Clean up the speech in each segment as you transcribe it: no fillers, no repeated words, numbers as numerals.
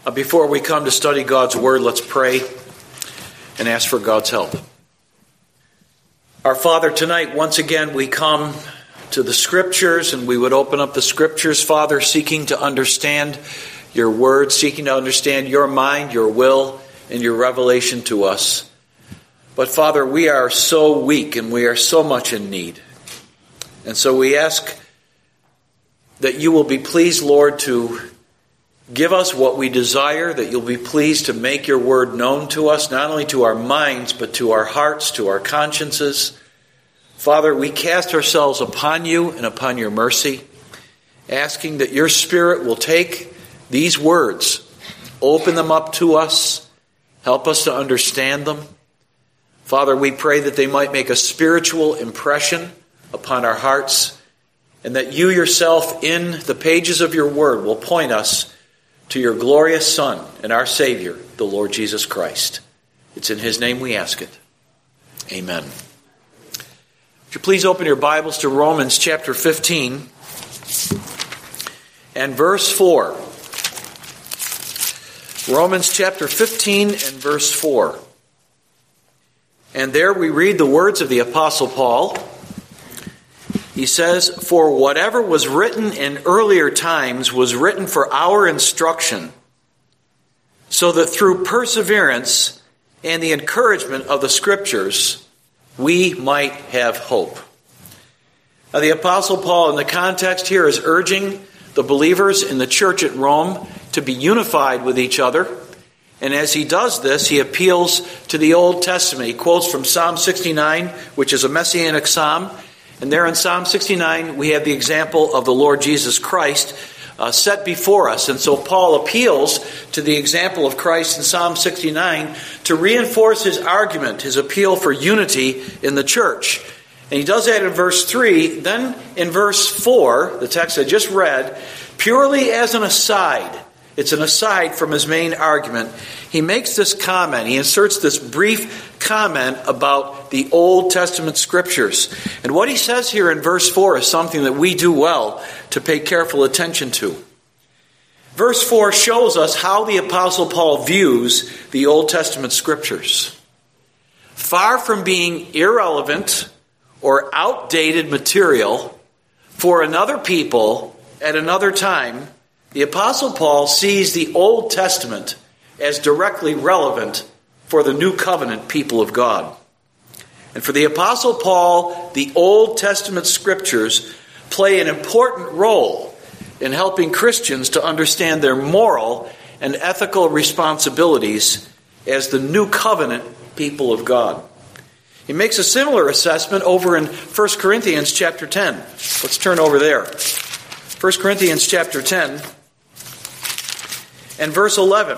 Before we come to study God's Word, let's pray and ask for God's help. Our Father, tonight, once again, we come to the Scriptures, and we would open up the Scriptures, Father, seeking to understand your Word, seeking to understand your mind, your will, and your revelation to us. But, Father, we are so weak and we are so much in need. And so we ask that you will be pleased, Lord, to give us what we desire, that you'll be pleased to make your word known to us, not only to our minds, but to our hearts, to our consciences. Father, we cast ourselves upon you and upon your mercy, asking that your Spirit will take these words, open them up to us, help us to understand them. Father, we pray that they might make a spiritual impression upon our hearts, and that you yourself in the pages of your word will point us to your glorious Son and our Savior, the Lord Jesus Christ. It's in his name we ask it. Amen. Would you please open your Bibles to Romans chapter 15 and verse 4. Romans chapter 15 and verse 4. And there we read the words of the Apostle Paul. He says, "For whatever was written in earlier times was written for our instruction, so that through perseverance and the encouragement of the Scriptures, we might have hope." Now, the Apostle Paul in the context here is urging the believers in the church at Rome to be unified with each other. And as he does this, he appeals to the Old Testament. He quotes from Psalm 69, which is a messianic psalm. And there in Psalm 69, we have the example of the Lord Jesus Christ set before us. And so Paul appeals to the example of Christ in Psalm 69 to reinforce his argument, his appeal for unity in the church. And he does that in verse 3. Then in verse 4, the text I just read, purely as an aside, it's an aside from his main argument, he makes this comment. He inserts this brief comment about the Old Testament Scriptures. And what he says here in verse 4 is something that we do well to pay careful attention to. Verse 4 shows us how the Apostle Paul views the Old Testament Scriptures. Far from being irrelevant or outdated material for another people at another time, the Apostle Paul sees the Old Testament as directly relevant for the New Covenant people of God. And for the Apostle Paul, the Old Testament Scriptures play an important role in helping Christians to understand their moral and ethical responsibilities as the New Covenant people of God. He makes a similar assessment over in 1 Corinthians chapter 10. Let's turn over there. 1 Corinthians chapter 10 and verse 11.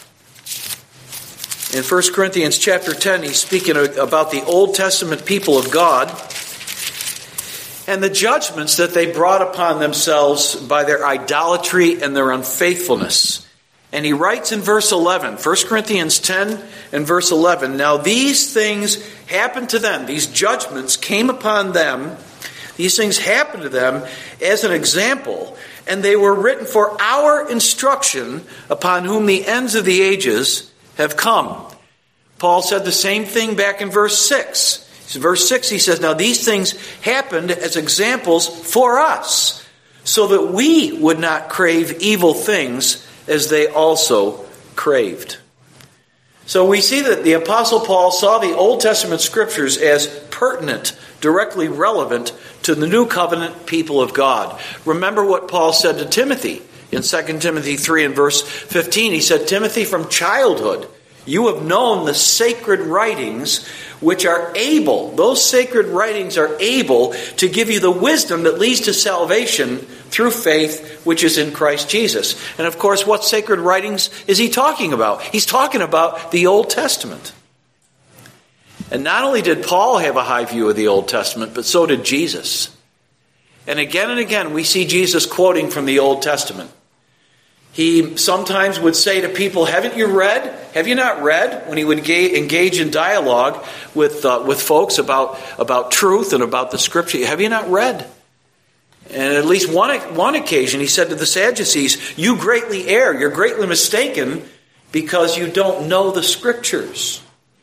In 1 Corinthians chapter 10, he's speaking about the Old Testament people of God and the judgments that they brought upon themselves by their idolatry and their unfaithfulness. And he writes in verse 11, 1 Corinthians 10 and verse 11, "Now these things happened to them," these judgments came upon them, these things happened to them as an example, and they were written for our instruction, upon whom the ends of the ages have come. Paul said the same thing back in verse 6. In verse 6 he says, "Now these things happened as examples for us, so that we would not crave evil things as they also craved." So we see that the Apostle Paul saw the Old Testament Scriptures as pertinent, directly relevant to the New Covenant people of God. Remember what Paul said to Timothy in 2 Timothy 3 and verse 15. He said, "Timothy, from childhood you have known the sacred writings, which are able," those sacred writings are able to give you the wisdom that leads to salvation through faith which is in Christ Jesus. And of course, what sacred writings is he talking about? He's talking about the Old Testament. And not only did Paul have a high view of the Old Testament, but so did Jesus. And again we see Jesus quoting from the Old Testament. He sometimes would say to people, "Haven't you read? Have you not read?" When he would engage in dialogue with folks about truth and about the Scripture. "Have you not read?" And at least one occasion he said to the Sadducees, "You greatly err, you're greatly mistaken because you don't know the Scriptures."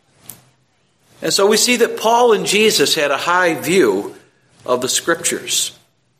And so we see that Paul and Jesus had a high view of the Scriptures.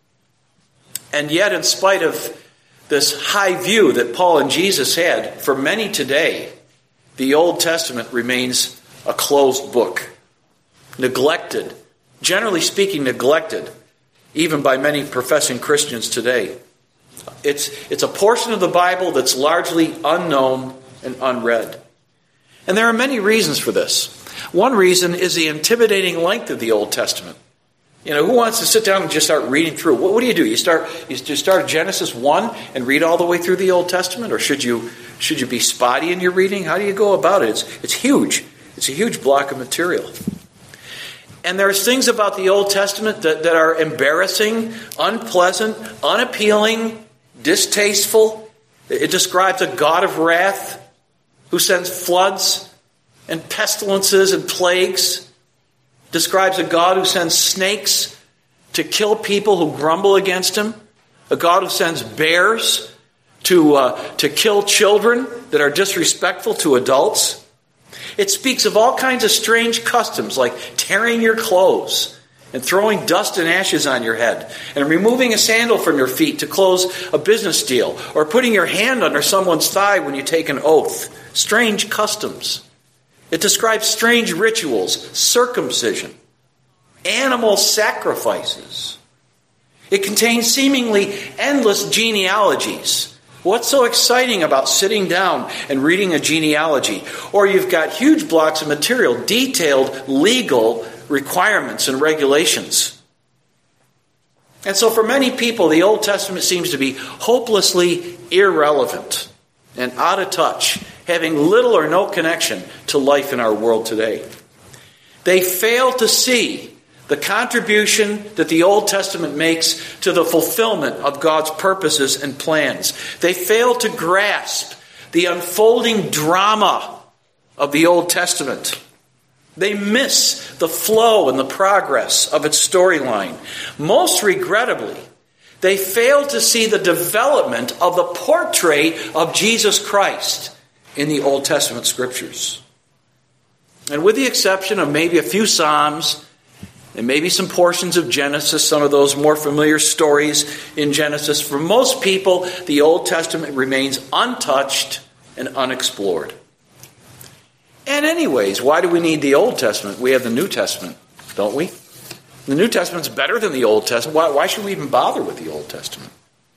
And yet, in spite of this high view that Paul and Jesus had, for many today, the Old Testament remains a closed book, neglected, generally speaking neglected, even by many professing Christians today. It's a portion of the Bible that's largely unknown and unread. And there are many reasons for this. One reason is the intimidating length of the Old Testament. You know, who wants to sit down and just start reading through? What do? You start at Genesis 1 and read all the way through the Old Testament? Or should you be spotty in your reading? How do you go about it? It's huge. It's a huge block of material. And there's things about the Old Testament that are embarrassing, unpleasant, unappealing, distasteful. It describes a God of wrath who sends floods and pestilences and plagues. It describes a God who sends snakes to kill people who grumble against him. A God who sends bears to kill children that are disrespectful to adults. It speaks of all kinds of strange customs like tearing your clothes and throwing dust and ashes on your head and removing a sandal from your feet to close a business deal or putting your hand under someone's thigh when you take an oath. Strange customs. It describes strange rituals, circumcision, animal sacrifices. It contains seemingly endless genealogies. What's so exciting about sitting down and reading a genealogy? Or you've got huge blocks of material, detailed legal requirements and regulations. And so for many people, the Old Testament seems to be hopelessly irrelevant and out of touch, having little or no connection to life in our world today. They fail to see the contribution that the Old Testament makes to the fulfillment of God's purposes and plans. They fail to grasp the unfolding drama of the Old Testament. They miss the flow and the progress of its storyline. Most regrettably, they fail to see the development of the portrait of Jesus Christ in the Old Testament Scriptures. And with the exception of maybe a few Psalms, and maybe some portions of Genesis, some of those more familiar stories in Genesis, for most people, the Old Testament remains untouched and unexplored. And anyways, why do we need the Old Testament? We have the New Testament, don't we? The New Testament's better than the Old Testament. Why should we even bother with the Old Testament?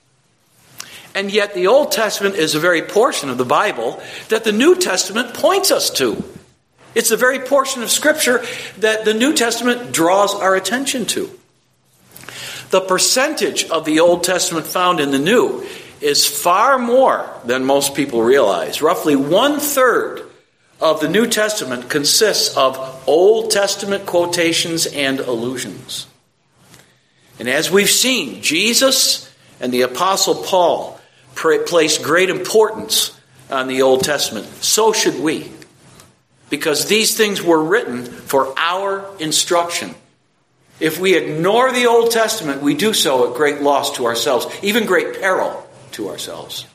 And yet the Old Testament is a very portion of the Bible that the New Testament points us to. It's the very portion of Scripture that the New Testament draws our attention to. The percentage of the Old Testament found in the New is far more than most people realize. Roughly 1/3 of the New Testament consists of Old Testament quotations and allusions. And as we've seen, Jesus and the Apostle Paul placed great importance on the Old Testament. So should we. Because these things were written for our instruction. If we ignore the Old Testament, we do so at great loss to ourselves, even great peril to ourselves.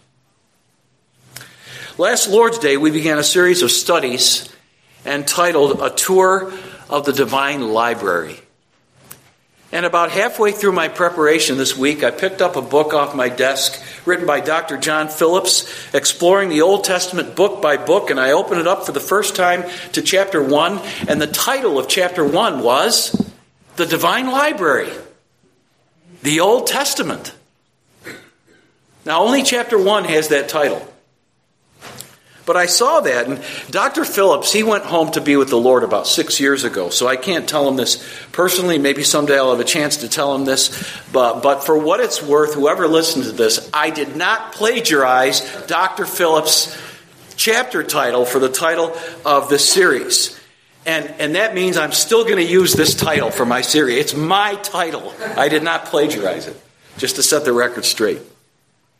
Last Lord's Day, we began a series of studies entitled A Tour of the Divine Library. And about halfway through my preparation this week, I picked up a book off my desk written by Dr. John Phillips, exploring the Old Testament book by book, and I opened it up for the first time to chapter 1, and the title of chapter 1 was The Divine Library, the Old Testament. Now, only chapter 1 has that title. But I saw that, and Dr. Phillips, he went home to be with the Lord about 6 years ago, so I can't tell him this personally. Maybe someday I'll have a chance to tell him this. But for what it's worth, whoever listens to this, I did not plagiarize Dr. Phillips' chapter title for the title of this series. And that means I'm still going to use this title for my series. It's my title. I did not plagiarize it, just to set the record straight.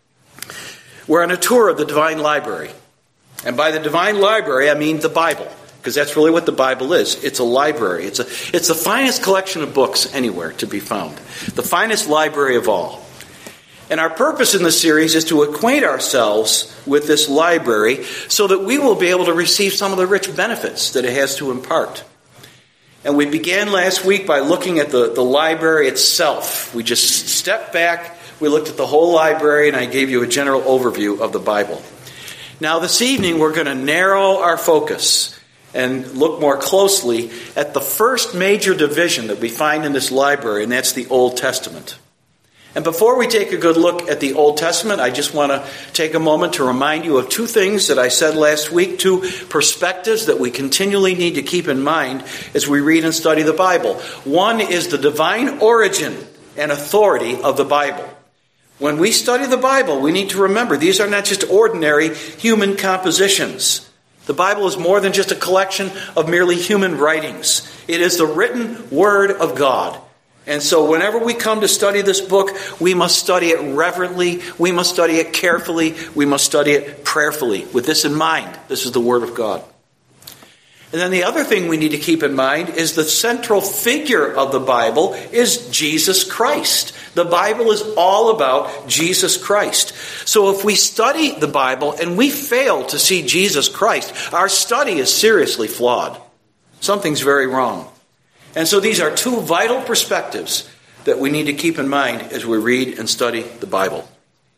We're on a tour of the Divine Library. And by the Divine Library, I mean the Bible. because that's really what the Bible is. It's a library. It's the finest collection of books anywhere to be found. The finest library of all. And our purpose in this series is to acquaint ourselves with this library so that we will be able to receive some of the rich benefits that it has to impart. And we began last week by looking at the library itself. We just stepped back, we looked at the whole library, and I gave you a general overview of the Bible. Now this evening we're going to narrow our focus and look more closely at the first major division that we find in this library, and that's the Old Testament. And before we take a good look at the Old Testament, I just want to take a moment to remind you of two things that I said last week, two perspectives that we continually need to keep in mind as we read and study the Bible. One is the divine origin and authority of the Bible. When we study the Bible, we need to remember these are not just ordinary human compositions. The Bible is more than just a collection of merely human writings. It is the written Word of God. And so whenever we come to study this book, we must study it reverently, we must study it carefully, we must study it prayerfully. With this in mind, this is the Word of God. And then the other thing we need to keep in mind is the central figure of the Bible is Jesus Christ. The Bible is all about Jesus Christ. So if we study the Bible and we fail to see Jesus Christ, our study is seriously flawed. Something's very wrong. And so these are two vital perspectives that we need to keep in mind as we read and study the Bible.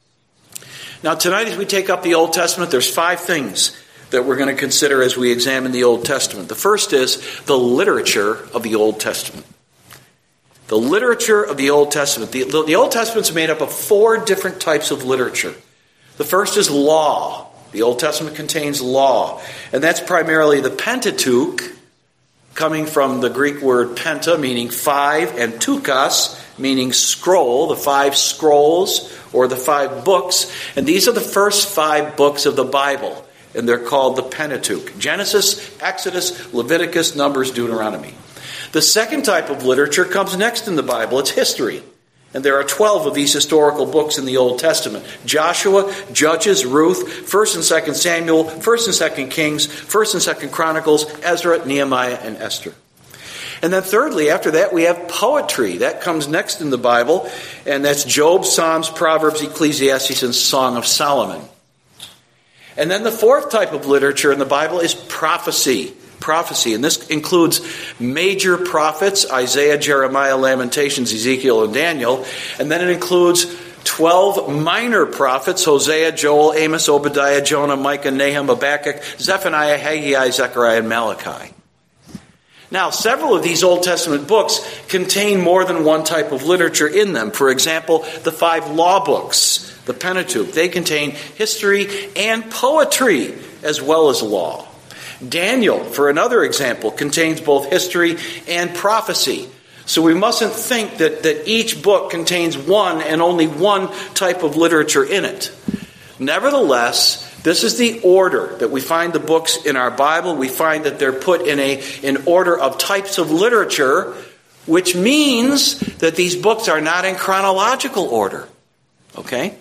Now tonight as we take up the Old Testament, there's 5 things that we're going to consider as we examine the Old Testament. The first is the literature of the Old Testament. The literature of the Old Testament. The Old Testament is made up of 4 different types of literature. The first is law. The Old Testament contains law. And that's primarily the Pentateuch, coming from the Greek word penta, meaning 5, and tukos, meaning scroll, the 5 scrolls, or the 5 books. And these are the first 5 books of the Bible, and they're called the Pentateuch. Genesis, Exodus, Leviticus, Numbers, Deuteronomy. The second type of literature comes next in the Bible. It's history. And there are 12 of these historical books in the Old Testament. Joshua, Judges, Ruth, 1st and 2nd Samuel, 1st and 2nd Kings, 1st and 2nd Chronicles, Ezra, Nehemiah, and Esther. And then thirdly, after that, we have poetry. That comes next in the Bible, and that's Job, Psalms, Proverbs, Ecclesiastes, and Song of Solomon. And then the fourth type of literature in the Bible is prophecy. Prophecy, and this includes major prophets, Isaiah, Jeremiah, Lamentations, Ezekiel, and Daniel, and then it includes 12 minor prophets, Hosea, Joel, Amos, Obadiah, Jonah, Micah, Nahum, Habakkuk, Zephaniah, Haggai, Zechariah, and Malachi. Now, several of these Old Testament books contain more than one type of literature in them. For example, the 5 law books, the Pentateuch, they contain history and poetry as well as law. Daniel, for another example, contains both history and prophecy. So we mustn't think that each book contains one and only one type of literature in it. Nevertheless, this is the order that we find the books in our Bible. We find that they're put in order of types of literature, which means that these books are not in chronological order. Okay?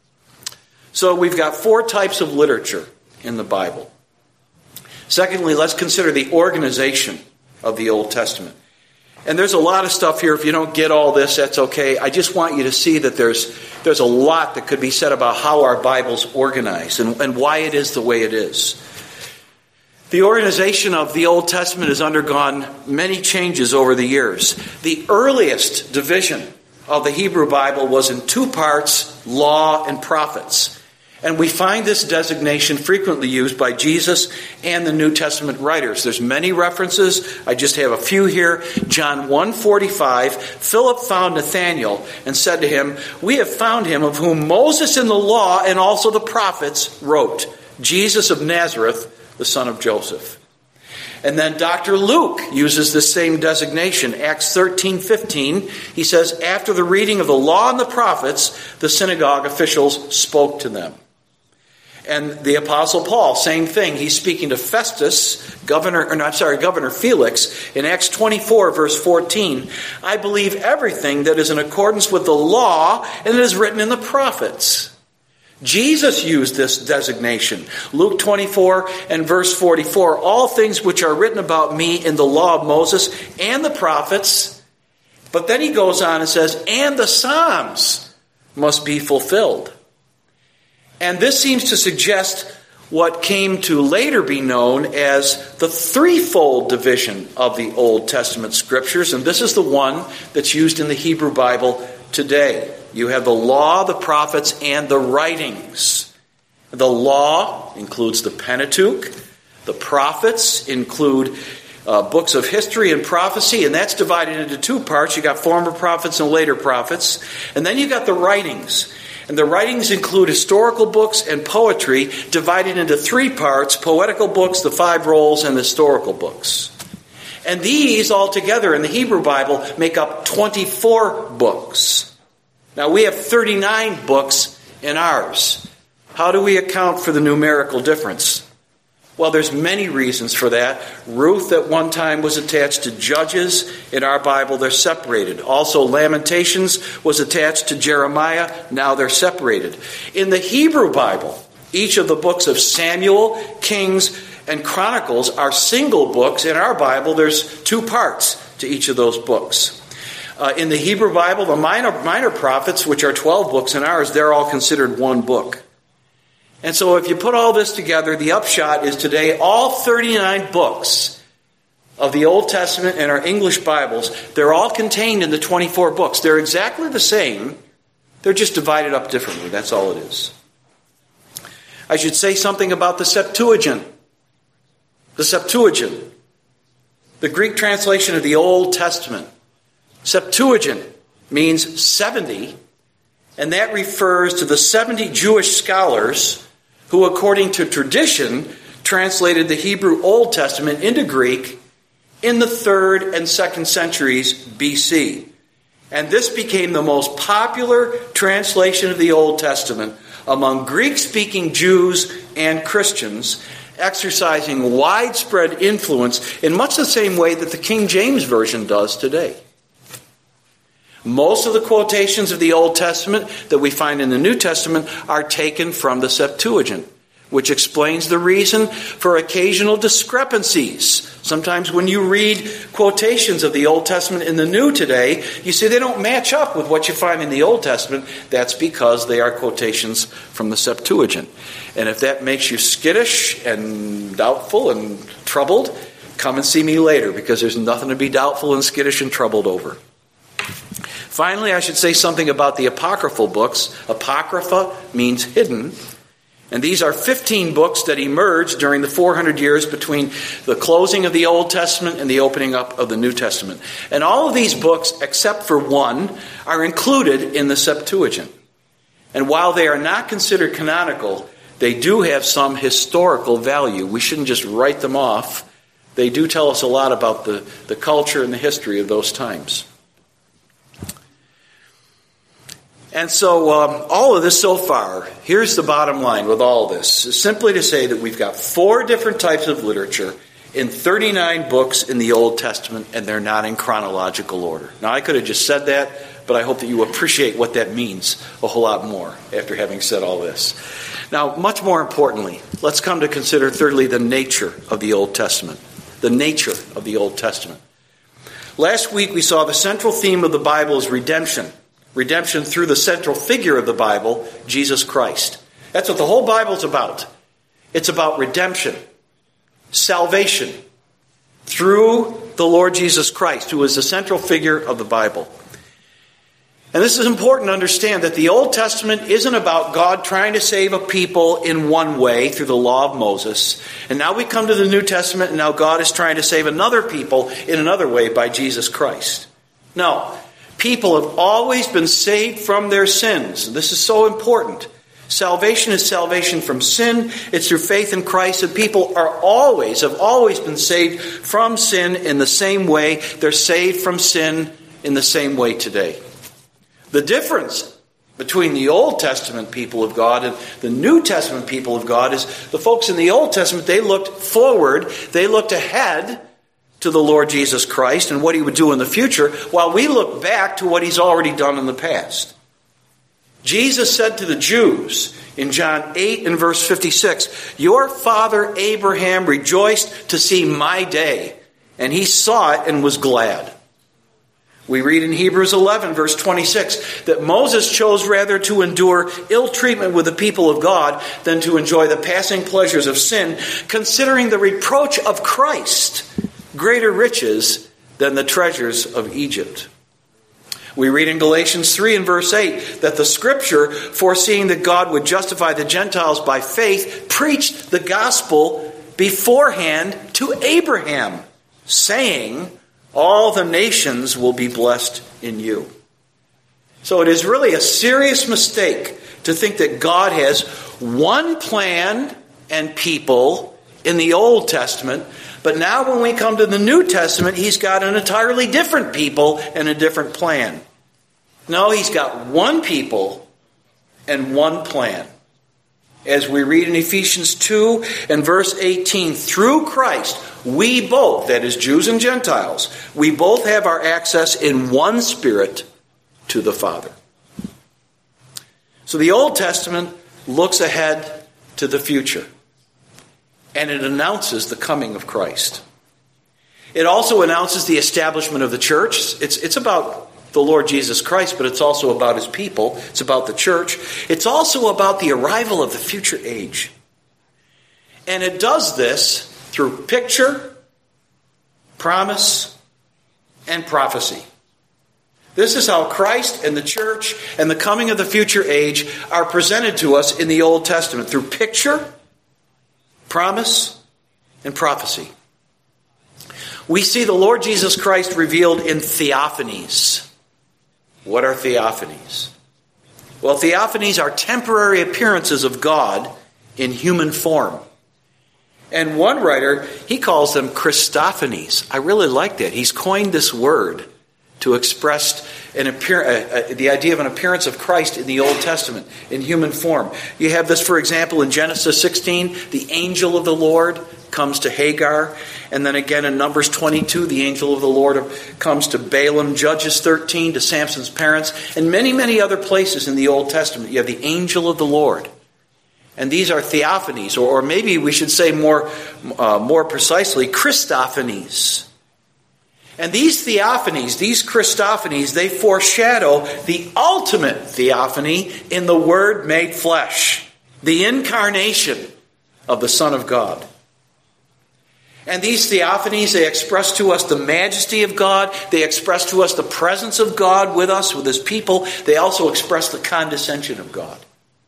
So we've got 4 types of literature in the Bible. Secondly, let's consider the organization of the Old Testament. And there's a lot of stuff here. If you don't get all this, that's okay. I just want you to see that there's a lot that could be said about how our Bible's organized and why it is the way it is. The organization of the Old Testament has undergone many changes over the years. The earliest division of the Hebrew Bible was in 2 parts, law and prophets. And we find this designation frequently used by Jesus and the New Testament writers. There's many references. I just have a few here. John 1:45, Philip found Nathanael and said to him, "We have found him of whom Moses in the law and also the prophets wrote, Jesus of Nazareth, the son of Joseph." And then Dr. Luke uses this same designation. Acts 13:15, he says, "After the reading of the law and the prophets, the synagogue officials spoke to them." And the Apostle Paul, same thing. He's speaking to Festus, Governor Felix, in Acts 24, verse 14. "I believe everything that is in accordance with the law and that is written in the prophets." Jesus used this designation. Luke 24 and verse 44, all things which are written about me in the law of Moses and the prophets. But then he goes on and says, and the Psalms must be fulfilled. And this seems to suggest what came to later be known as the threefold division of the Old Testament scriptures. And this is the one that's used in the Hebrew Bible today. You have the law, the prophets, and the writings. The law includes the Pentateuch. The prophets include books of history and prophecy, and that's divided into two parts. You got former prophets and later prophets. And then you got the writings. And the writings include historical books and poetry, divided into three parts: poetical books, the five rolls, and historical books. And these all together in the Hebrew Bible make up 24 books. Now we have 39 books in ours. How do we account for the numerical difference? Well, there's many reasons for that. Ruth at one time was attached to Judges. In our Bible, they're separated. Also, Lamentations was attached to Jeremiah. Now they're separated. In the Hebrew Bible, each of the books of Samuel, Kings, and Chronicles are single books. In our Bible, there's two parts to each of those books. In the Hebrew Bible, the minor prophets, which are 12 books in ours, they're all considered one book. And so if you put all this together, the upshot is today all 39 books of the Old Testament in our English Bibles, they're all contained in the 24 books. They're exactly the same. They're just divided up differently. That's all it is. I should say something about the Septuagint. The Septuagint, the Greek translation of the Old Testament. Septuagint means 70, and that refers to the 70 Jewish scholars who, according to tradition, translated the Hebrew Old Testament into Greek in the 3rd and 2nd centuries BC. And this became the most popular translation of the Old Testament among Greek-speaking Jews and Christians, exercising widespread influence in much the same way that the King James Version does today. Most of the quotations of the Old Testament that we find in the New Testament are taken from the Septuagint, which explains the reason for occasional discrepancies. Sometimes when you read quotations of the Old Testament in the New today, you see they don't match up with what you find in the Old Testament. That's because they are quotations from the Septuagint. And if that makes you skittish and doubtful and troubled, come and see me later, because there's nothing to be doubtful and skittish and troubled over. Finally, I should say something about the apocryphal books. Apocrypha means hidden. And these are 15 books that emerged during the 400 years between the closing of the Old Testament and the opening up of the New Testament. And all of these books, except for one, are included in the Septuagint. And while they are not considered canonical, they do have some historical value. We shouldn't just write them off. They do tell us a lot about the culture and the history of those times. And so all of this so far, here's the bottom line with all this, is simply to say that we've got 4 different types of literature in 39 books in the Old Testament, and they're not in chronological order. Now, I could have just said that, but I hope that you appreciate what that means a whole lot more after having said all this. Now, much more importantly, let's come to consider, thirdly, the nature of the Old Testament. The nature of the Old Testament. Last week, we saw the central theme of the Bible is redemption. Redemption through the central figure of the Bible, Jesus Christ. That's what the whole Bible's about. It's about redemption, salvation, through the Lord Jesus Christ, who is the central figure of the Bible. And this is important to understand, that the Old Testament isn't about God trying to save a people in one way through the law of Moses. And now we come to the New Testament, and now God is trying to save another people in another way by Jesus Christ. No. People have always been saved from their sins. This is so important. Salvation is salvation from sin. It's through faith in Christ. And people have always been saved from sin in the same way. They're saved from sin in the same way today. The difference between the Old Testament people of God and the New Testament people of God is the folks in the Old Testament, they looked forward, they looked ahead to the Lord Jesus Christ and what he would do in the future, while we look back to what he's already done in the past. Jesus said to the Jews in John 8 and verse 56, "Your father Abraham rejoiced to see my day, and he saw it and was glad." We read in Hebrews 11 verse 26 that Moses chose rather to endure ill treatment with the people of God than to enjoy the passing pleasures of sin, considering the reproach of Christ greater riches than the treasures of Egypt. We read in Galatians 3 and verse 8 that the Scripture, foreseeing that God would justify the Gentiles by faith, preached the gospel beforehand to Abraham, saying, "All the nations will be blessed in you." So it is really a serious mistake to think that God has one plan and people in the Old Testament, but now when we come to the New Testament, he's got an entirely different people and a different plan. No, he's got one people and one plan. As we read in Ephesians 2 and verse 18, through Christ, we both, that is Jews and Gentiles, we both have our access in one Spirit to the Father. So the Old Testament looks ahead to the future, and it announces the coming of Christ. It also announces the establishment of the church. It's about the Lord Jesus Christ, but it's also about his people. It's about the church. It's also about the arrival of the future age. And it does this through picture, promise, and prophecy. This is how Christ and the church and the coming of the future age are presented to us in the Old Testament, through picture, promise, and prophecy. We see the Lord Jesus Christ revealed in theophanies. What are theophanies? Well, theophanies are temporary appearances of God in human form. And one writer, he calls them Christophanies. I really like that. He's coined this word to express the idea of an appearance of Christ in the Old Testament in human form. You have this, for example, in Genesis 16, the angel of the Lord comes to Hagar. And then again in Numbers 22, the angel of the Lord comes to Balaam. Judges 13 to Samson's parents. And many, many other places in the Old Testament, you have the angel of the Lord. And these are theophanies, or maybe we should say more precisely, Christophanies. And these theophanies, these Christophanies, they foreshadow the ultimate theophany in the Word made flesh, the incarnation of the Son of God. And these theophanies, they express to us the majesty of God. They express to us the presence of God with us, with his people. They also express the condescension of God.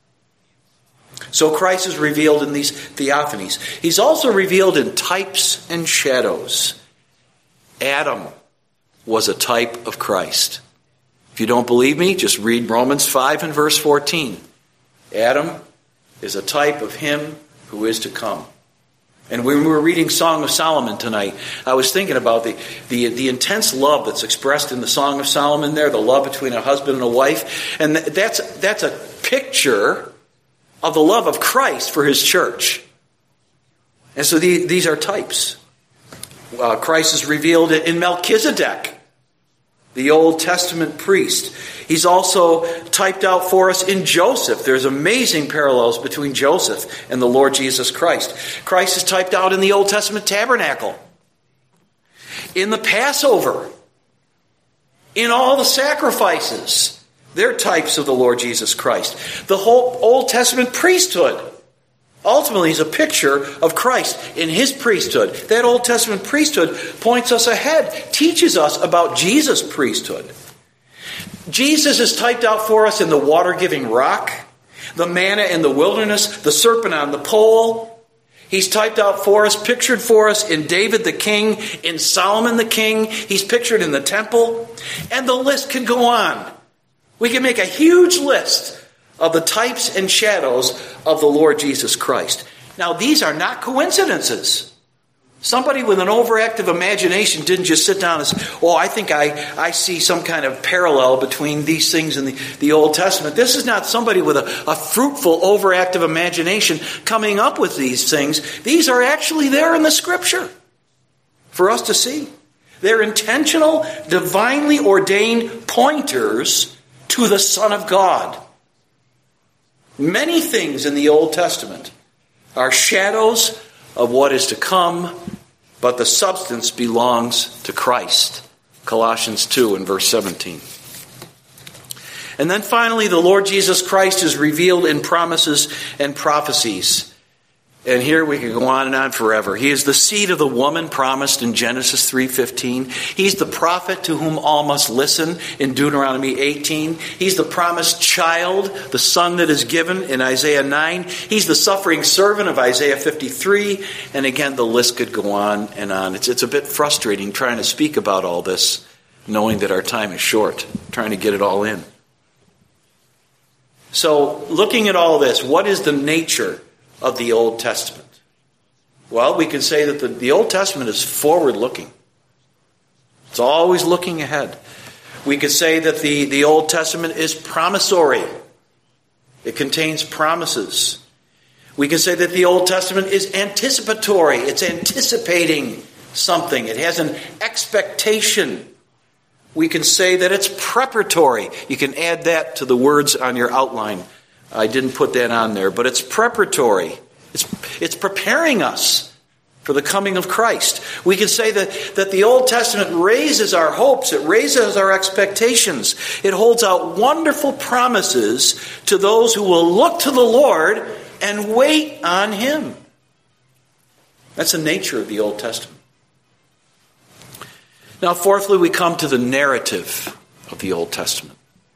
So Christ is revealed in these theophanies. He's also revealed in types and shadows. Adam was a type of Christ. If you don't believe me, just read Romans 5 and verse 14. Adam is a type of him who is to come. And when we were reading Song of Solomon tonight, I was thinking about the intense love that's expressed in the Song of Solomon there, the love between a husband and a wife. And that's a picture of the love of Christ for his church. And so these are types. Christ is revealed in Melchizedek, the Old Testament priest. He's also typed out for us in Joseph. There's amazing parallels between Joseph and the Lord Jesus Christ. Christ is typed out in the Old Testament tabernacle, in the Passover, in all the sacrifices. They're types of the Lord Jesus Christ. The whole Old Testament priesthood ultimately is a picture of Christ in his priesthood. That Old Testament priesthood points us ahead, teaches us about Jesus' priesthood. Jesus is typed out for us in the water-giving rock, the manna in the wilderness, the serpent on the pole. He's typed out for us, pictured for us in David the king, in Solomon the king. He's pictured in the temple. And the list can go on. We can make a huge list of the types and shadows of the Lord Jesus Christ. Now, these are not coincidences. Somebody with an overactive imagination didn't just sit down and say, I think I see some kind of parallel between these things in the Old Testament. This is not somebody with a fruitful, overactive imagination coming up with these things. These are actually there in the Scripture for us to see. They're intentional, divinely ordained pointers to the Son of God Many things in the Old Testament are shadows of what is to come, but the substance belongs to Christ. Colossians 2 and verse 17. And then finally, the Lord Jesus Christ is revealed in promises and prophecies. And here we can go on and on forever. He is the seed of the woman promised in Genesis 3:15. He's the prophet to whom all must listen in Deuteronomy 18. He's the promised child, the son that is given in Isaiah 9. He's the suffering servant of Isaiah 53. And again, the list could go on and on. It's a bit frustrating trying to speak about all this, knowing that our time is short, trying to get it all in. So, looking at all this, what is the nature of the Old Testament? Well, we can say that the Old Testament is forward-looking. It's always looking ahead. We could say that the Old Testament is promissory. It contains promises. We can say that the Old Testament is anticipatory. It's anticipating something. It has an expectation. We can say that it's preparatory. You can add that to the words on your outline. I didn't put that on there, but it's preparatory. It's preparing us for the coming of Christ. We can say that the Old Testament raises our hopes. It raises our expectations. It holds out wonderful promises to those who will look to the Lord and wait on Him. That's the nature of the Old Testament. Now, fourthly, we come to the narrative of the Old Testament.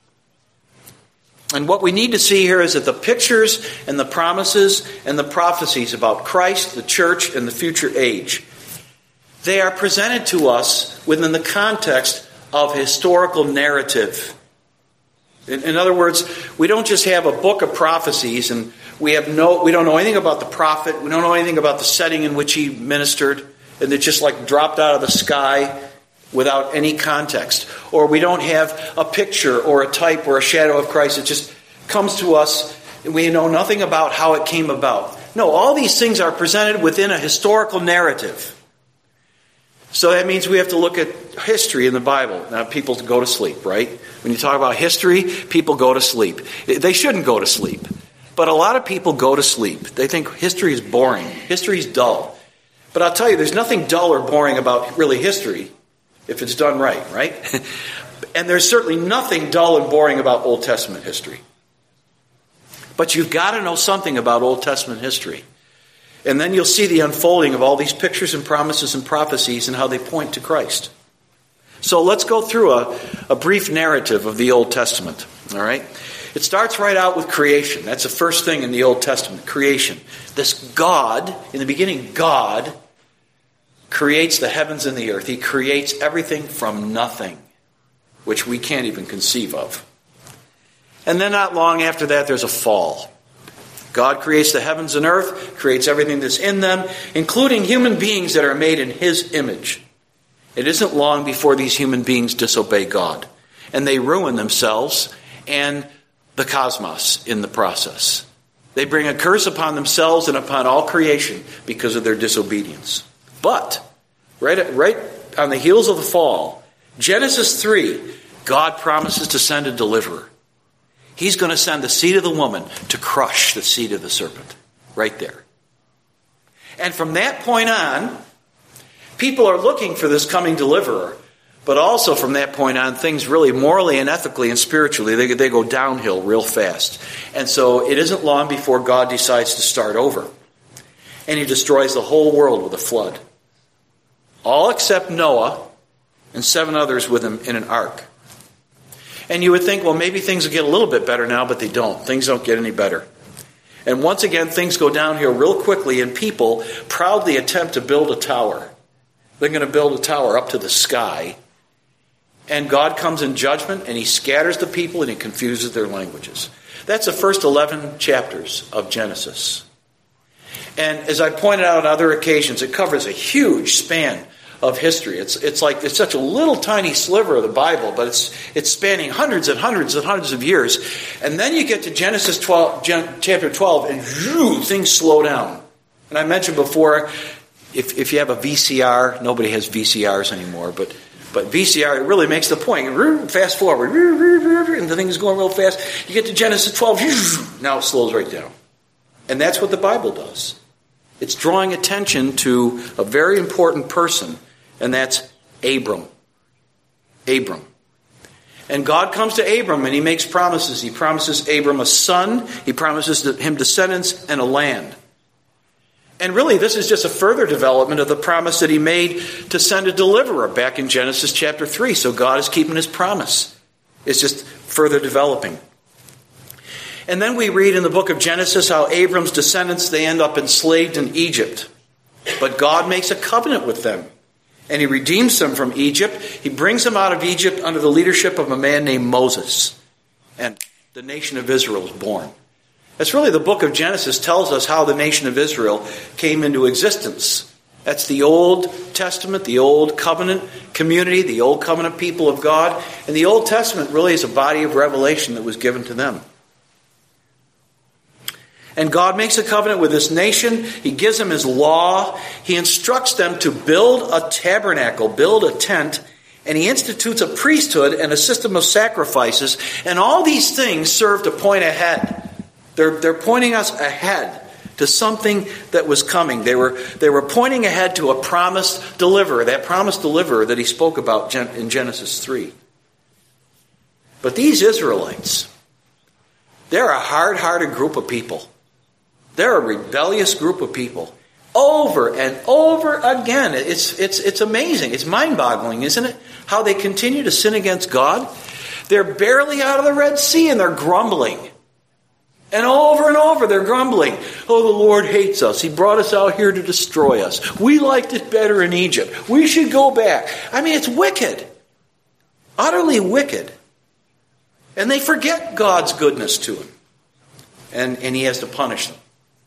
And what we need to see here is that the pictures and the promises and the prophecies about Christ, the church, and the future age, they are presented to us within the context of historical narrative. In other words, we don't just have a book of prophecies and we don't know anything about the prophet, we don't know anything about the setting in which he ministered, and it just like dropped out of the sky without any context. Or we don't have a picture or a type or a shadow of Christ. It just comes to us and we know nothing about how it came about. No, all these things are presented within a historical narrative. So that means we have to look at history in the Bible. Now, people go to sleep, right? When you talk about history, people go to sleep. They shouldn't go to sleep. But a lot of people go to sleep. They think history is boring. History is dull. But I'll tell you, there's nothing dull or boring about really history if it's done right? And there's certainly nothing dull and boring about Old Testament history. But you've got to know something about Old Testament history. And then you'll see the unfolding of all these pictures and promises and prophecies and how they point to Christ. So let's go through a brief narrative of the Old Testament. All right? It starts right out with creation. That's the first thing in the Old Testament, creation. This God, in the beginning, God creates the heavens and the earth. He creates everything from nothing, which we can't even conceive of. And then not long after that, there's a fall. God creates the heavens and earth, creates everything that's in them, including human beings that are made in His image. It isn't long before these human beings disobey God, and they ruin themselves and the cosmos in the process. They bring a curse upon themselves and upon all creation because of their disobedience. But, right on the heels of the fall, Genesis 3, God promises to send a deliverer. He's going to send the seed of the woman to crush the seed of the serpent. Right there. And from that point on, people are looking for this coming deliverer. But also from that point on, things really morally and ethically and spiritually, they go downhill real fast. And so it isn't long before God decides to start over. And He destroys the whole world with a flood. All except Noah and 7 others with him in an ark. And you would think, well, maybe things will get a little bit better now, but they don't. Things don't get any better. And once again, things go downhill real quickly, and people proudly attempt to build a tower. They're going to build a tower up to the sky. And God comes in judgment, and He scatters the people, and He confuses their languages. That's the first 11 chapters of Genesis. And as I pointed out on other occasions, it covers a huge span of history. It's such a little tiny sliver of the Bible, but it's spanning hundreds and hundreds and hundreds of years. And then you get to Genesis 12, chapter 12, and things slow down. And I mentioned before, if you have a VCR, nobody has VCRs anymore, but But VCR, it really makes the point. Fast forward, and the thing is going real fast. You get to Genesis 12, now it slows right down. And that's what the Bible does. It's drawing attention to a very important person, and that's Abram. Abram. And God comes to Abram and he makes promises. He promises Abram a son. He promises him descendants and a land. And really, this is just a further development of the promise that he made to send a deliverer back in Genesis chapter 3. So God is keeping his promise. It's just further developing. And then we read in the book of Genesis how Abram's descendants, they end up enslaved in Egypt. But God makes a covenant with them. And he redeems them from Egypt. He brings them out of Egypt under the leadership of a man named Moses. And the nation of Israel is born. That's really the book of Genesis tells us how the nation of Israel came into existence. That's the Old Testament, the Old Covenant community, the Old Covenant people of God. And the Old Testament really is a body of revelation that was given to them. And God makes a covenant with this nation. He gives them his law. He instructs them to build a tabernacle, build a tent. And he institutes a priesthood and a system of sacrifices. And all these things serve to point ahead. They're pointing us ahead to something that was coming. They were pointing ahead to a promised deliverer, that promised deliverer that he spoke about in Genesis 3. But these Israelites, they're a hard-hearted group of people. They're a rebellious group of people. Over and over again. It's amazing. It's mind-boggling, isn't it? How they continue to sin against God. They're barely out of the Red Sea and they're grumbling. And over they're grumbling. Oh, the Lord hates us. He brought us out here to destroy us. We liked it better in Egypt. We should go back. I mean, it's wicked. Utterly wicked. And they forget God's goodness to them. And he has to punish them.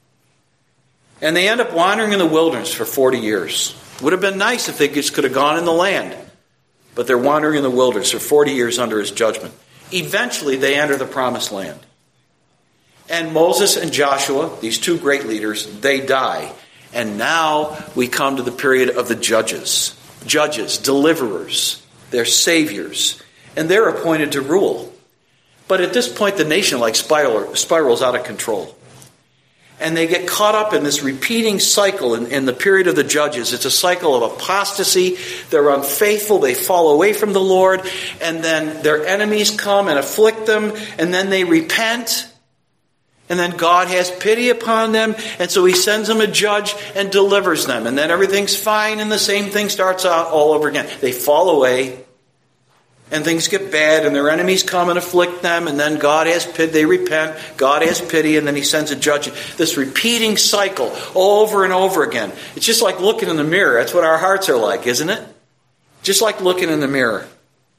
And they end up wandering in the wilderness for 40 years. Would have been nice if they just could have gone in the land. But they're wandering in the wilderness for 40 years under his judgment. Eventually, they enter the promised land. And Moses and Joshua, these two great leaders, they die. And now we come to the period of the judges. Judges, deliverers, they're saviors. And they're appointed to rule. But at this point, the nation spirals out of control. And they get caught up in this repeating cycle in the period of the judges. It's a cycle of apostasy. They're unfaithful. They fall away from the Lord. And then their enemies come and afflict them. And then they repent. And then God has pity upon them. And so he sends them a judge and delivers them. And then everything's fine. And the same thing starts out all over again. They fall away. And things get bad, and their enemies come and afflict them, and then God has pity, they repent, God has pity, and then he sends a judge. This repeating cycle over and over again. It's just like looking in the mirror. That's what our hearts are like, isn't it? Just like looking in the mirror.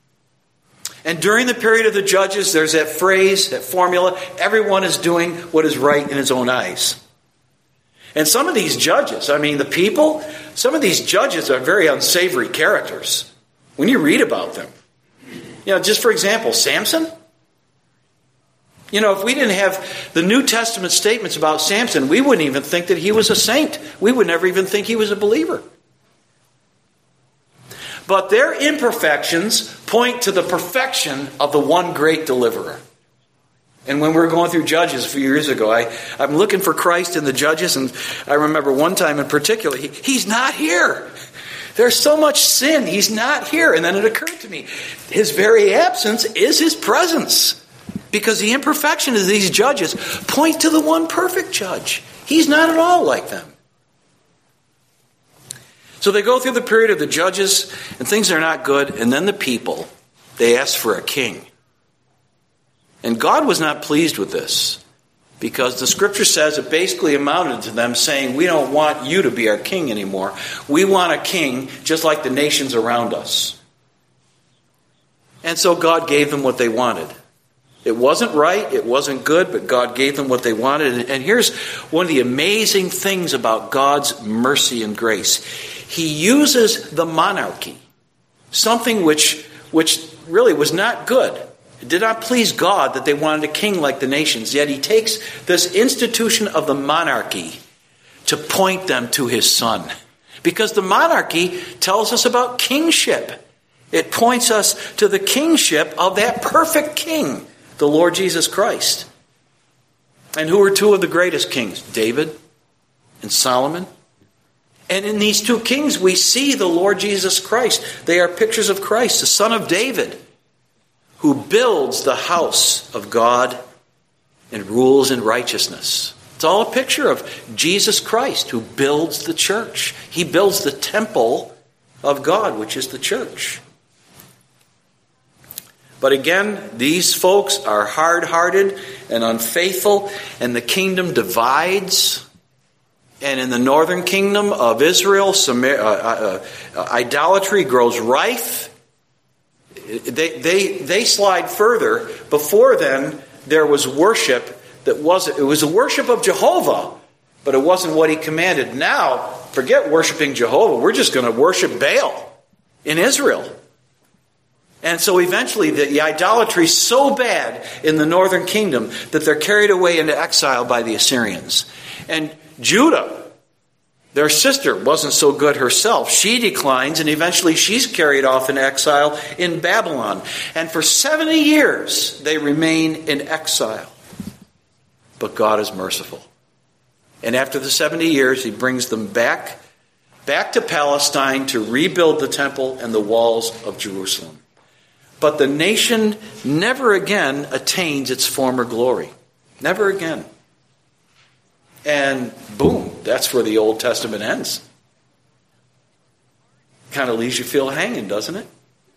And during the period of the judges, there's that phrase, that formula, everyone is doing what is right in his own eyes. And some of these judges, I mean the people, some of these judges are very unsavory characters. When you read about them. You know, just for example, Samson. You know, if we didn't have the New Testament statements about Samson, we wouldn't even think that he was a saint. We would never even think he was a believer. But their imperfections point to the perfection of the one great deliverer. And when we were going through Judges a few years ago, I'm looking for Christ in the Judges, and I remember one time in particular, he's not here. There's so much sin. He's not here. And then it occurred to me, his very absence is his presence. Because the imperfection of these judges point to the one perfect judge. He's not at all like them. So they go through the period of the judges, and things are not good. And then the people, they ask for a king. And God was not pleased with this. Because the scripture says it basically amounted to them saying, we don't want you to be our king anymore. We want a king just like the nations around us. And so God gave them what they wanted. It wasn't right, it wasn't good, but God gave them what they wanted. And here's one of the amazing things about God's mercy and grace. He uses the monarchy, something which really was not good. It did not please God that they wanted a king like the nations. Yet he takes this institution of the monarchy to point them to his son. Because the monarchy tells us about kingship. It points us to the kingship of that perfect king, the Lord Jesus Christ. And who are two of the greatest kings? David and Solomon. And in these two kings, we see the Lord Jesus Christ. They are pictures of Christ, the son of David, who builds the house of God and rules in righteousness. It's all a picture of Jesus Christ, who builds the church. He builds the temple of God, which is the church. But again, these folks are hard-hearted and unfaithful, and the kingdom divides. And in the northern kingdom of Israel, idolatry grows rife. They slide further. Before then, there was worship it was the worship of Jehovah, but it wasn't what he commanded. Now, forget worshiping Jehovah. We're just going to worship Baal in Israel. And so eventually the idolatry is so bad in the northern kingdom that they're carried away into exile by the Assyrians. And Judah, their sister, wasn't so good herself. She declines, and eventually she's carried off in exile in Babylon. And for 70 years they remain in exile. But God is merciful. And after the 70 years, he brings them back to Palestine to rebuild the temple and the walls of Jerusalem. But the nation never again attains its former glory. Never again. And boom, that's where the Old Testament ends. Kind of leaves you feel hanging, doesn't it?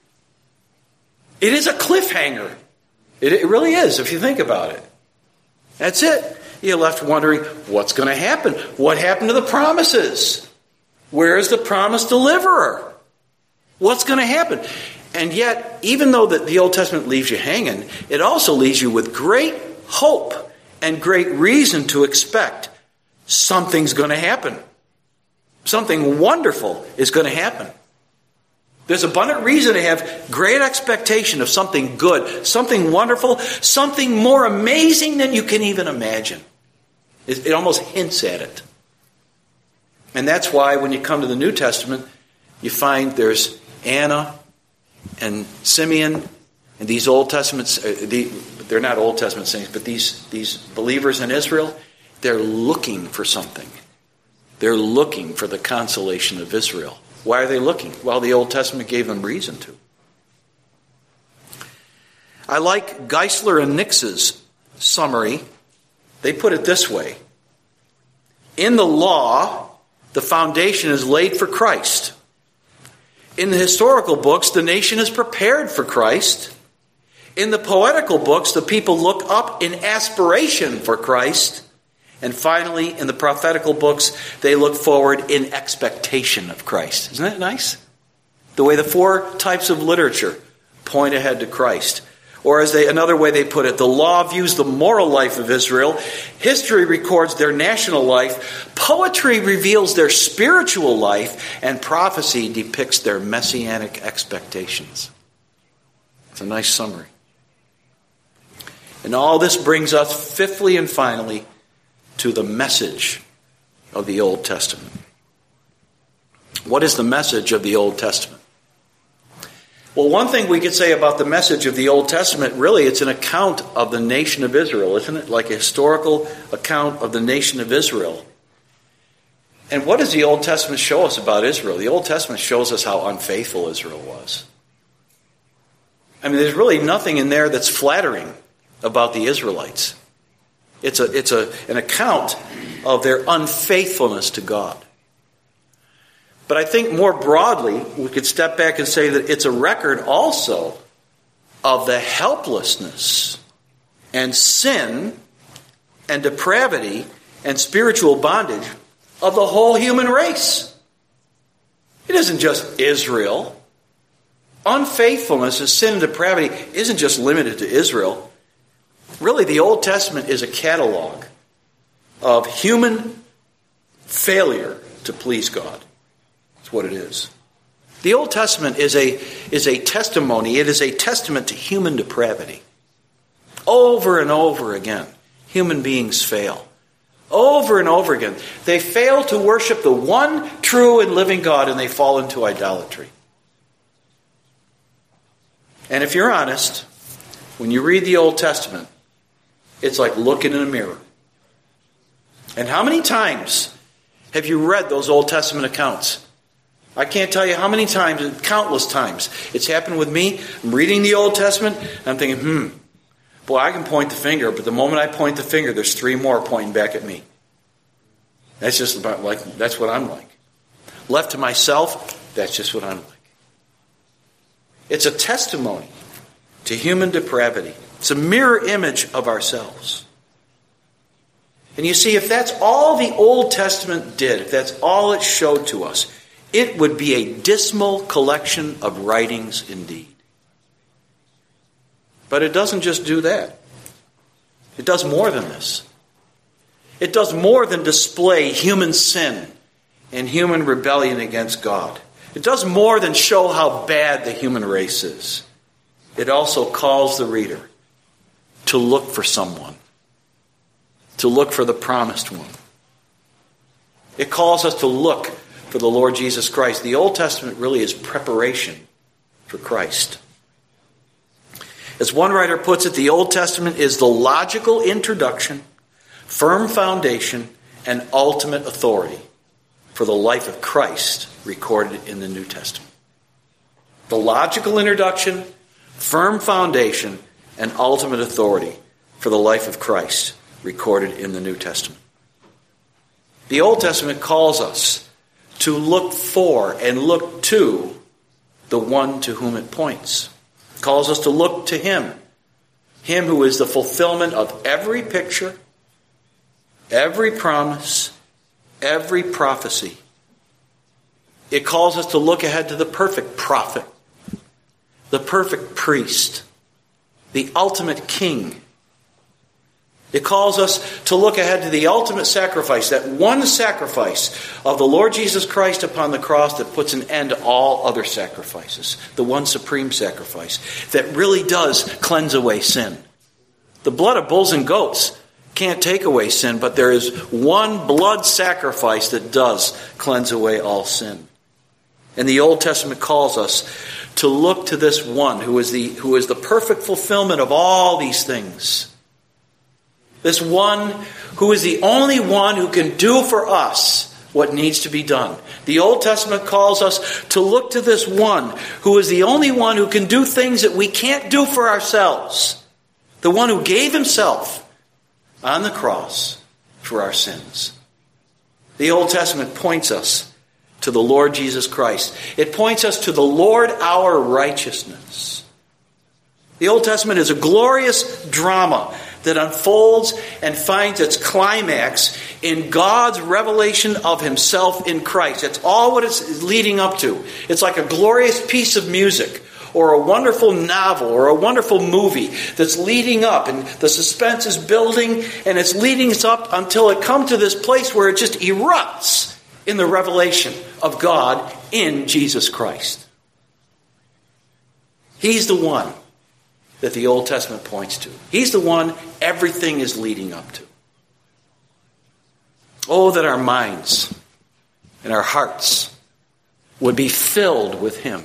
It is a cliffhanger. It really is, if you think about it. That's it. You're left wondering, what's going to happen? What happened to the promises? Where is the promised deliverer? What's going to happen? And yet, even though the Old Testament leaves you hanging, it also leaves you with great hope and great reason to expect something's going to happen. Something wonderful is going to happen. There's abundant reason to have great expectation of something good, something wonderful, something more amazing than you can even imagine. It almost hints at it. And that's why when you come to the New Testament, you find there's Anna and Simeon and these Old Testaments, they're not Old Testament saints, but these believers in Israel, they're looking for something. They're looking for the consolation of Israel. Why are they looking? Well, the Old Testament gave them reason to. I like Geisler and Nix's summary. They put it this way. In the law, the foundation is laid for Christ. In the historical books, the nation is prepared for Christ. In the poetical books, the people look up in aspiration for Christ. And finally, in the prophetical books, they look forward in expectation of Christ. Isn't that nice? The way the four types of literature point ahead to Christ. Or as another way they put it, the law views the moral life of Israel. History records their national life. Poetry reveals their spiritual life. And prophecy depicts their messianic expectations. It's a nice summary. And all this brings us, fifthly and finally, to the message of the Old Testament. What is the message of the Old Testament? Well, one thing we could say about the message of the Old Testament, really, it's an account of the nation of Israel, isn't it? Like a historical account of the nation of Israel. And what does the Old Testament show us about Israel? The Old Testament shows us how unfaithful Israel was. I mean, there's really nothing in there that's flattering about the Israelites. It's an account of their unfaithfulness to God. But I think more broadly, we could step back and say that it's a record also of the helplessness and sin and depravity and spiritual bondage of the whole human race. It isn't just Israel. Unfaithfulness and sin and depravity isn't just limited to Israel. Really, the Old Testament is a catalog of human failure to please God. That's what it is. The Old Testament is a testimony. It is a testament to human depravity. Over and over again, human beings fail. Over and over again. They fail to worship the one true and living God, and they fall into idolatry. And if you're honest, when you read the Old Testament, it's like looking in a mirror. And how many times have you read those Old Testament accounts? I can't tell you how many times, countless times. It's happened with me. I'm reading the Old Testament, and I'm thinking, boy, I can point the finger, but the moment I point the finger, there's three more pointing back at me. That's just about that's what I'm like. Left to myself, that's just what I'm like. It's a testimony to human depravity. It's a mirror image of ourselves. And you see, if that's all the Old Testament did, if that's all it showed to us, it would be a dismal collection of writings indeed. But it doesn't just do that. It does more than this. It does more than display human sin and human rebellion against God. It does more than show how bad the human race is. It also calls the reader to look for someone, to look for the promised one. It calls us to look for the Lord Jesus Christ. The Old Testament really is preparation for Christ. As one writer puts it, the Old Testament is the logical introduction, firm foundation, and ultimate authority for the life of Christ recorded in the New Testament. The logical introduction, firm foundation, and ultimate authority for the life of Christ recorded in the New Testament. The Old Testament calls us to look for and look to the one to whom it points. It calls us to look to Him. Him who is the fulfillment of every picture, every promise, every prophecy. It calls us to look ahead to the perfect prophet, the perfect priest, the ultimate king. It calls us to look ahead to the ultimate sacrifice, that one sacrifice of the Lord Jesus Christ upon the cross that puts an end to all other sacrifices. The one supreme sacrifice that really does cleanse away sin. The blood of bulls and goats can't take away sin, but there is one blood sacrifice that does cleanse away all sin. And the Old Testament calls us to look to this one who is the perfect fulfillment of all these things. This one who is the only one who can do for us what needs to be done. The Old Testament calls us to look to this one who is the only one who can do things that we can't do for ourselves. The one who gave himself on the cross for our sins. The Old Testament points us to the Lord Jesus Christ. It points us to the Lord our righteousness. The Old Testament is a glorious drama that unfolds and finds its climax in God's revelation of Himself in Christ. That's all what it's leading up to. It's like a glorious piece of music or a wonderful novel or a wonderful movie that's leading up, and the suspense is building and it's leading us up until it comes to this place where it just erupts in the revelation of God in Jesus Christ. He's the one that the Old Testament points to. He's the one everything is leading up to. Oh, that our minds and our hearts would be filled with Him.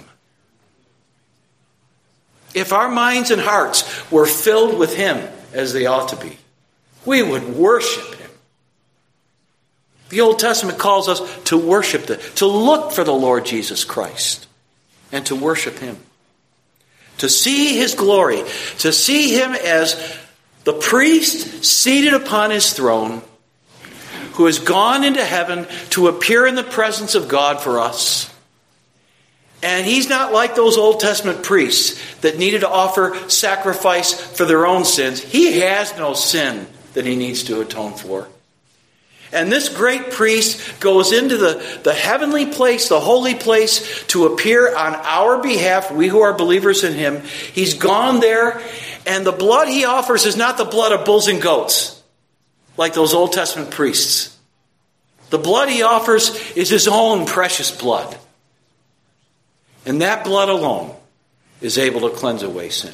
If our minds and hearts were filled with Him, as they ought to be, we would worship Him. The Old Testament calls us to worship, to look for the Lord Jesus Christ, and to worship Him. To see His glory, to see Him as the priest seated upon His throne, who has gone into heaven to appear in the presence of God for us. And He's not like those Old Testament priests that needed to offer sacrifice for their own sins. He has no sin that He needs to atone for. And this great priest goes into the heavenly place, the holy place, to appear on our behalf, we who are believers in Him. He's gone there, and the blood He offers is not the blood of bulls and goats, like those Old Testament priests. The blood He offers is His own precious blood. And that blood alone is able to cleanse away sin.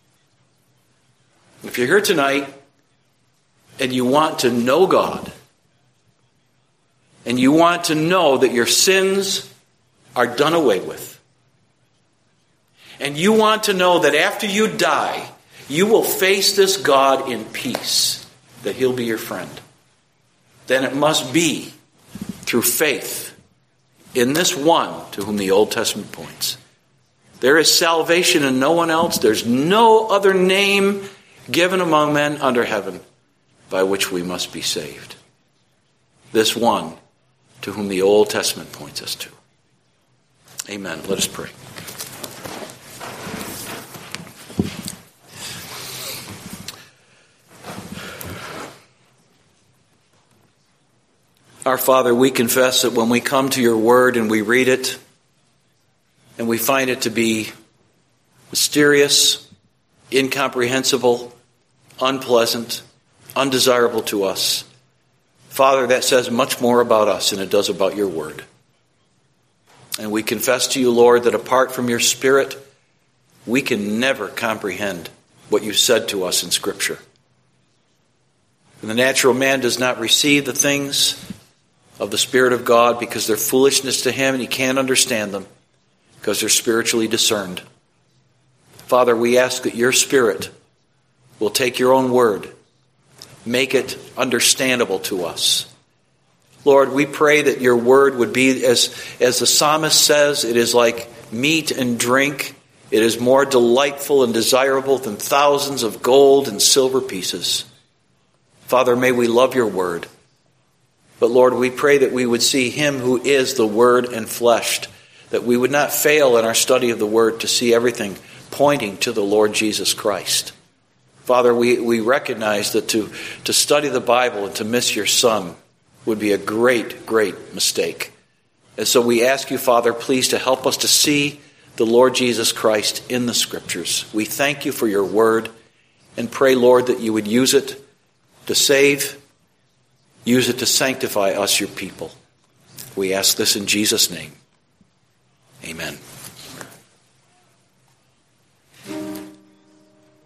If you're here tonight and you want to know God, and you want to know that your sins are done away with, and you want to know that after you die, you will face this God in peace, that He'll be your friend, then it must be through faith in this one to whom the Old Testament points. There is salvation in no one else. There's no other name given among men under heaven by which we must be saved. This one to whom the Old Testament points us to. Amen. Let us pray. Our Father, we confess that when we come to your word and we read it, and we find it to be mysterious, incomprehensible, unpleasant, undesirable to us, Father, that says much more about us than it does about your word. And we confess to you, Lord, that apart from your Spirit, we can never comprehend what you said to us in Scripture. And the natural man does not receive the things of the Spirit of God because they're foolishness to him and he can't understand them because they're spiritually discerned. Father, we ask that your Spirit will take your own word, make it understandable to us. Lord, we pray that your word would be, as the psalmist says, it is like meat and drink. It is more delightful and desirable than thousands of gold and silver pieces. Father, may we love your word. But Lord, we pray that we would see him who is the Word enfleshed, that we would not fail in our study of the Word to see everything pointing to the Lord Jesus Christ. Father, we recognize that to study the Bible and to miss your Son would be a great, great mistake. And so we ask you, Father, please to help us to see the Lord Jesus Christ in the Scriptures. We thank you for your Word and pray, Lord, that you would use it to save, use it to sanctify us, your people. We ask this in Jesus' name. Amen.